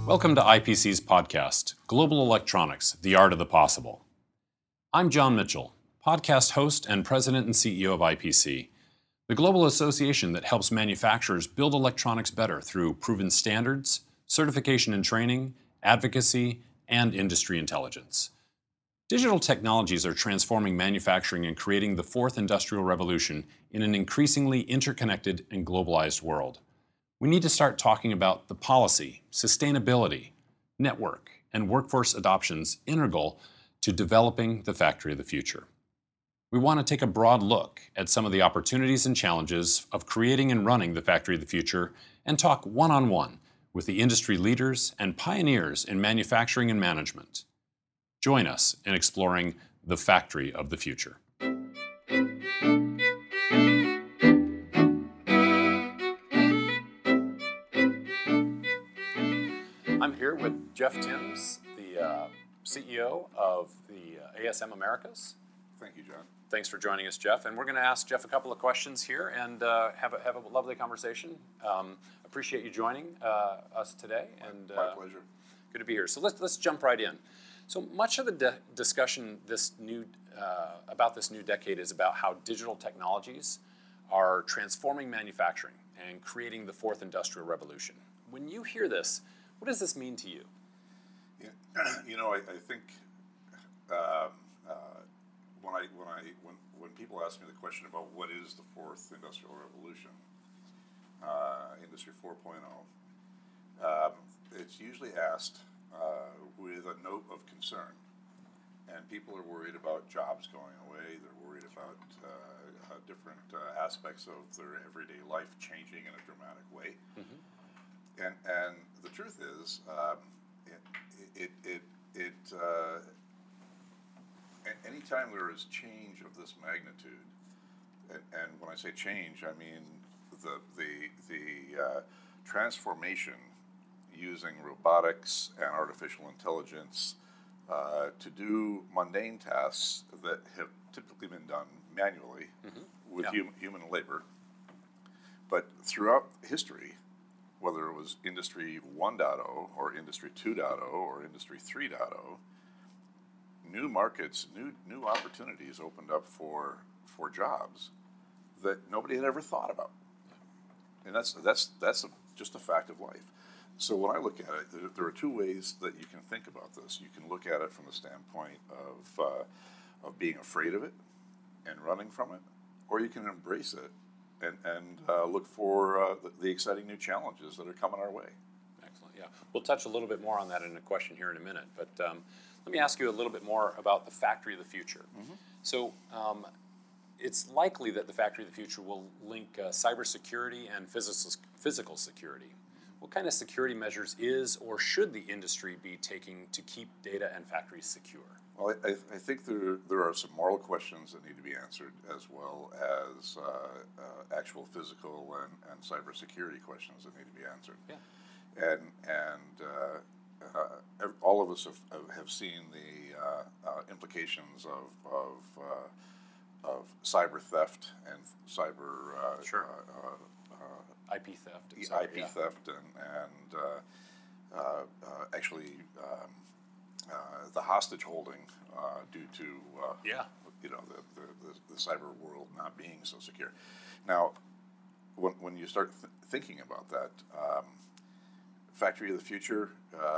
Welcome to IPC's podcast, Global Electronics, the Art of the Possible. I'm John Mitchell, podcast host and president and CEO of IPC, the global association that helps manufacturers build electronics better through proven standards, certification and training, advocacy, and industry intelligence. Digital technologies are transforming manufacturing and creating the fourth industrial revolution in an increasingly interconnected and globalized world. We need to start talking about the policy, sustainability, network, and workforce adoptions integral to developing the factory of the future. We want to take a broad look at some of the opportunities and challenges of creating and running the factory of the future and talk one-on-one with the industry leaders and pioneers in manufacturing and management. Join us in exploring the factory of the future. I'm here with Jeff Timms, the CEO of the ASM Americas. Thank you, John. Thanks for joining us, Jeff. And we're going to ask Jeff a couple of questions here and have a lovely conversation. Appreciate you joining us today. My pleasure. Good to be here. So let's jump right in. So much of the discussion about this new decade is about how digital technologies are transforming manufacturing and creating the fourth industrial revolution. When you hear this, what does this mean to you? Yeah, I think when people ask me the question about what is the fourth industrial revolution, Industry 4.0, it's usually asked with a note of concern. And people are worried about jobs going away. They're worried about different aspects of their everyday life changing in a dramatic way. Mm-hmm. And the truth is, anytime there is change of this magnitude, and when I say change, I mean the transformation using robotics and artificial intelligence to do mundane tasks that have typically been done manually with human labor. But throughout history, whether it was Industry 1.0 or Industry 2.0 or Industry 3.0, new markets, new opportunities opened up for jobs that nobody had ever thought about. And that's just a fact of life. So when I look at it, there are two ways that you can think about this. You can look at it from the standpoint of being afraid of it and running from it, or you can embrace it and look for the exciting new challenges that are coming our way. Excellent. Yeah, we'll touch a little bit more on that in a question here in a minute. But let me ask you a little bit more about the factory of the future. Mm-hmm. So it's likely that the factory of the future will link cybersecurity and physical security. What kind of security measures is or should the industry be taking to keep data and factories secure? Well, I think there are some moral questions that need to be answered, as well as actual physical and cybersecurity questions that need to be answered. Yeah. And all of us have seen the implications of cyber theft and cyber sure. IP theft. IP theft and actually the hostage holding due to the cyber world not being so secure. Now, when you start thinking about that, factory of the future,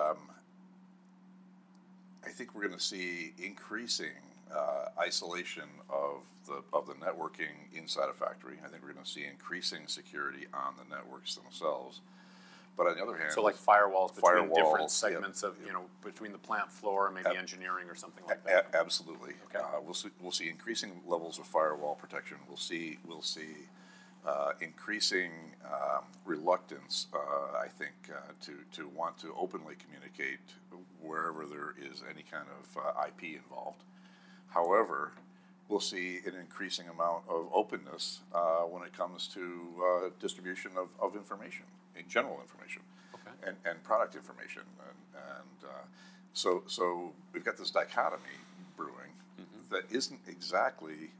I think we're going to see increasing isolation of the networking inside a factory. I think we're going to see increasing security on the networks themselves. But on the other hand, so like firewalls between different segments of between the plant floor and maybe engineering or something like that. Absolutely. Okay. We'll see increasing levels of firewall protection. We'll see increasing reluctance, I think, to want to openly communicate wherever there is any kind of IP involved. However, we'll see an increasing amount of openness when it comes to distribution of information, in general information, and product information. And so we've got this dichotomy brewing that isn't exactly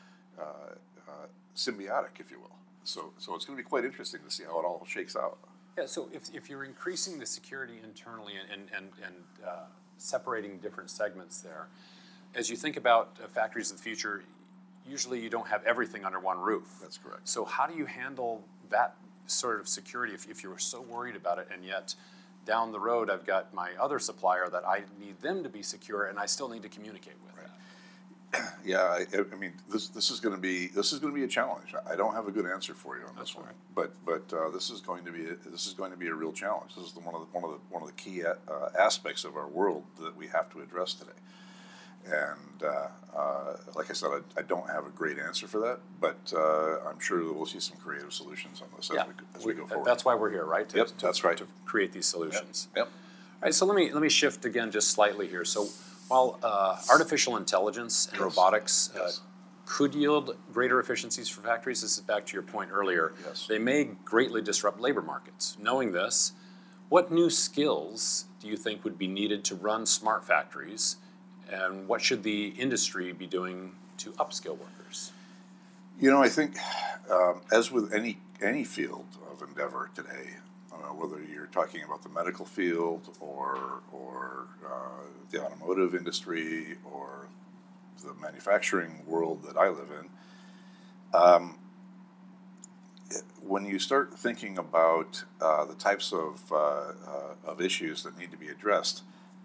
symbiotic, if you will. So it's going to be quite interesting to see how it all shakes out. Yeah, so if you're increasing the security internally and separating different segments there, as you think about factories of the future, usually you don't have everything under one roof. That's correct. So how do you handle that sort of security if you're so worried about it, and yet down the road I've got my other supplier that I need them to be secure and I still need to communicate with that? Yeah, I mean, this is going to be a challenge. I don't have a good answer for you on this one, but this is going to be a real challenge. This is one of the key aspects of our world that we have to address today. And like I said, I don't have a great answer for that, but I'm sure that we'll see some creative solutions on this as we go forward. That's why we're here, right? That's right. To create these solutions. Yep. All right, so let me shift again just slightly here. So while artificial intelligence and robotics could yield greater efficiencies for factories, this is back to your point earlier, they may greatly disrupt labor markets. Knowing this, what new skills do you think would be needed to run smart factories, and what should the industry be doing to upskill workers? You know, I think as with any field of endeavor today, whether you're talking about the medical field or the automotive industry or the manufacturing world that I live in, when you start thinking about the types of issues that need to be addressed,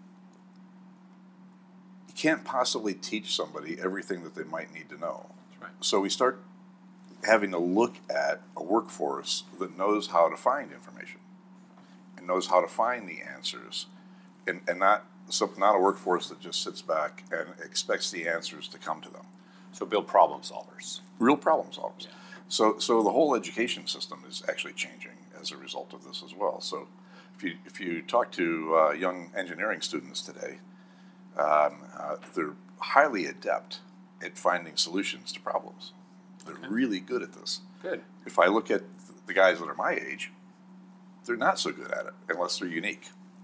you can't possibly teach somebody everything that they might need to know. That's right. So we start having to look at a workforce that knows how to find information and knows how to find the answers, and not a workforce that just sits back and expects the answers to come to them. So build problem solvers. Real problem solvers. Yeah. So the whole education system is actually changing as a result of this as well. So if you talk to young engineering students today, they're highly adept at finding solutions to problems. They're really good at this. Good. If I look at the guys that are my age, they're not so good at it unless they're unique.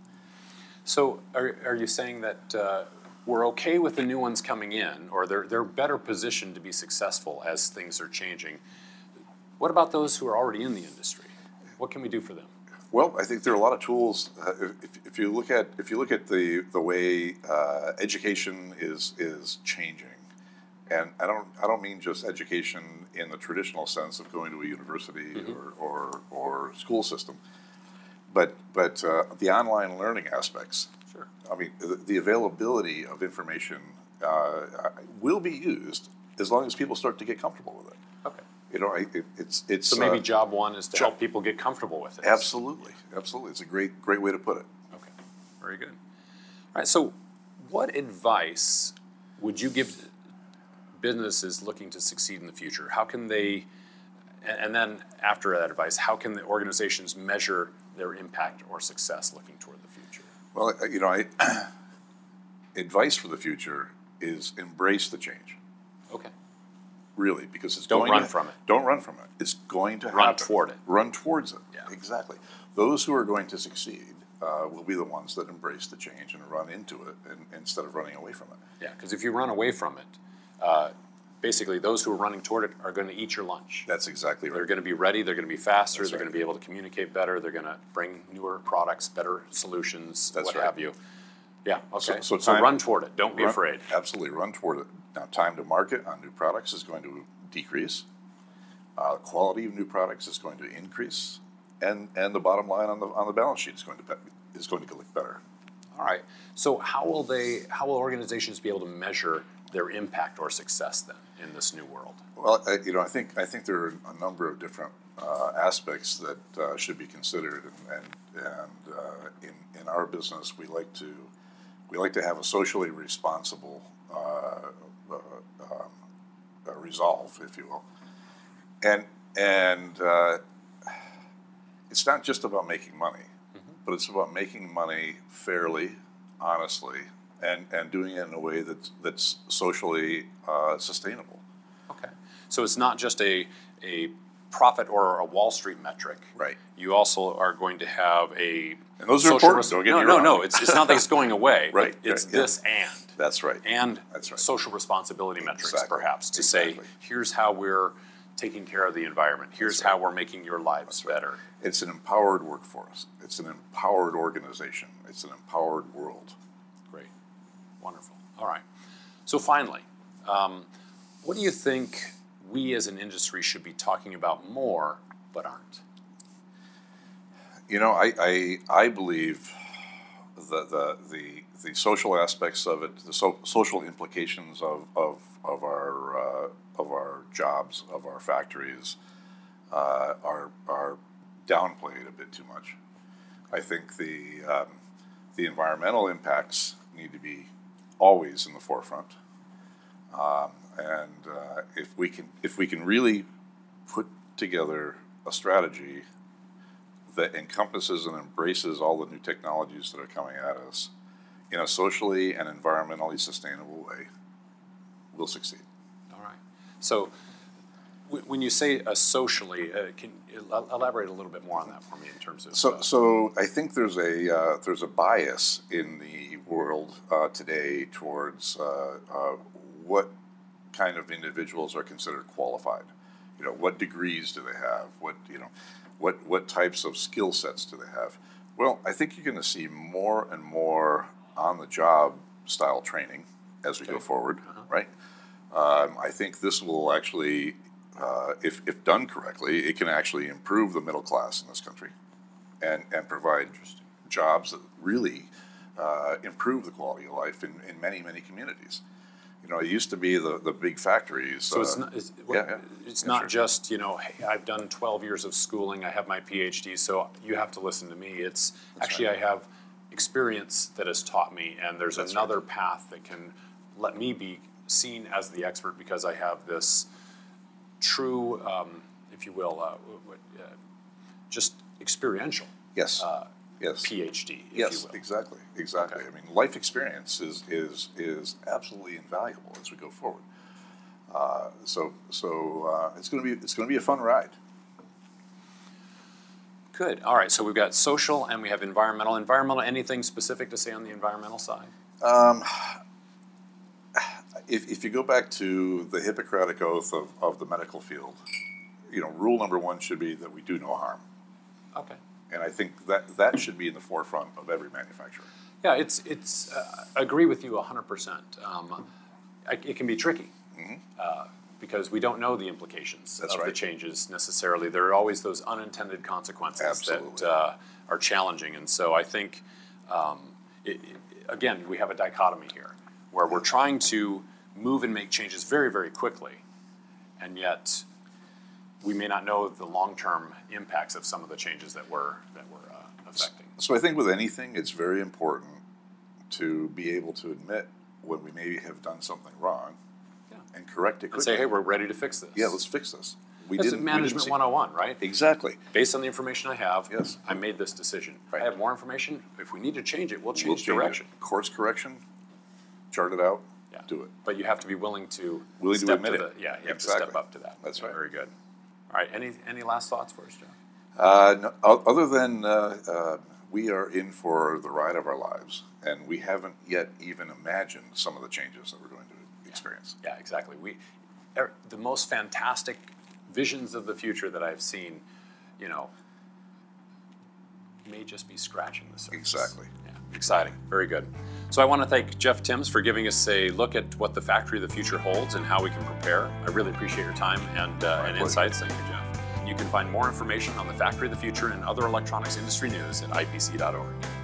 So are you saying that we're okay with the new ones coming in, or they're better positioned to be successful as things are changing? What about those who are already in the industry? What can we do for them? Well, I think there are a lot of tools. If you look at the way education is changing, and I don't mean just education in the traditional sense of going to a university or school system, but the online learning aspects. Sure. I mean, the availability of information will be used as long as people start to get comfortable with it. Okay. You know, it's so maybe job one is to help people get comfortable with it. Absolutely. It's a great way to put it. Okay, very good. All right, so what advice would you give businesses looking to succeed in the future? How can they, and then after that advice, how can the organizations measure their impact or success looking toward the future? Well, you know, advice for the future is embrace the change. Okay. Really, because it's Don't run from it. Don't run from it. It's going to happen. Run toward it. Run towards it. Yeah. Exactly. Those who are going to succeed will be the ones that embrace the change and run into it instead of running away from it. Yeah, because if you run away from it, basically those who are running toward it are going to eat your lunch. That's exactly right. They're going to be ready. They're going to be faster. That's they're right. going to be able to communicate better. They're going to bring newer products, better solutions, That's what right. have you. Yeah, okay. So So run toward it. Don't be afraid. Absolutely, run toward it. Now, time to market on new products is going to decrease. Quality of new products is going to increase, and the bottom line on the balance sheet is going to look better. All right. So how will organizations be able to measure their impact or success then in this new world? Well, you know, I think there are a number of different aspects that should be considered, and in our business, we like to have a socially responsible resolve, if you will, and it's not just about making money, but it's about making money fairly, honestly, and doing it in a way that's socially sustainable. Okay. So it's not just a profit or a Wall Street metric. Right. You also are going to have a And those are important. Don't get me wrong. No. It's not that it's going away. Right. It's Right, this and. That's right. And That's right. social responsibility metrics, Exactly. perhaps, to Exactly. say, here's how we're taking care of the environment. Here's how we're making your lives better. It's an empowered workforce. It's an empowered organization. It's an empowered world. Great. Wonderful. All right. So finally, what do you think we as an industry should be talking about more but aren't? You know, I believe the social aspects of it, the social implications of our jobs, of our factories, are downplayed a bit too much. I think the environmental impacts need to be always in the forefront, and if we can really put together a strategy that encompasses and embraces all the new technologies that are coming at us in a socially and environmentally sustainable way, we'll succeed. All right. So when you say socially, can you elaborate a little bit more on that for me in terms of... So I think there's a bias in the world today towards what kind of individuals are considered qualified. You know, what degrees do they have? What types of skill sets do they have? Well, I think you're going to see more and more on-the-job style training as we go forward, right? I think this will actually, if done correctly, it can actually improve the middle class in this country and provide jobs that really improve the quality of life in many, many communities. You know, it used to be the big factories. So it's not just, you know, hey, I've done 12 years of schooling, I have my PhD, so you have to listen to me. It's actually, I have experience that has taught me, and there's another path that can let me be seen as the expert because I have this true, if you will, just experiential. Yes. Yes. PhD, if yes, you will. Exactly. Okay. I mean, life experience is absolutely invaluable as we go forward. So it's going to be a fun ride. Good. All right. So we've got social and we have environmental. Environmental. Anything specific to say on the environmental side? If you go back to the Hippocratic Oath of the medical field, you know, rule number one should be that we do no harm. Okay. And I think that should be in the forefront of every manufacturer. Yeah, it's agree with you 100%. It can be tricky because we don't know the implications of the changes necessarily. There are always those unintended consequences that are challenging. And so I think, again, we have a dichotomy here where we're trying to move and make changes very, very quickly, and yet we may not know the long-term impacts of some of the changes that we're affecting. So I think with anything, it's very important to be able to admit when we maybe have done something wrong and correct it quickly. And say, hey, we're ready to fix this. Yeah, let's fix this. That's management 101, right? Exactly. Based on the information I have, I made this decision. Right. I have more information. If we need to change it, we'll change direction. Course correction, chart it out, do it. But you have to be willing to admit it. You have to step up to that. That's right. Very good. All right, any last thoughts for us, Joe? No, other than we are in for the ride of our lives, and we haven't yet even imagined some of the changes that we're going to experience. Yeah, exactly. The most fantastic visions of the future that I've seen, you know, may just be scratching the surface. Exactly. Yeah, exciting. Very good. So I want to thank Jeff Timms for giving us a look at what the factory of the future holds and how we can prepare. I really appreciate your time and insights. Thank you, Jeff. You can find more information on the factory of the future and other electronics industry news at ipc.org.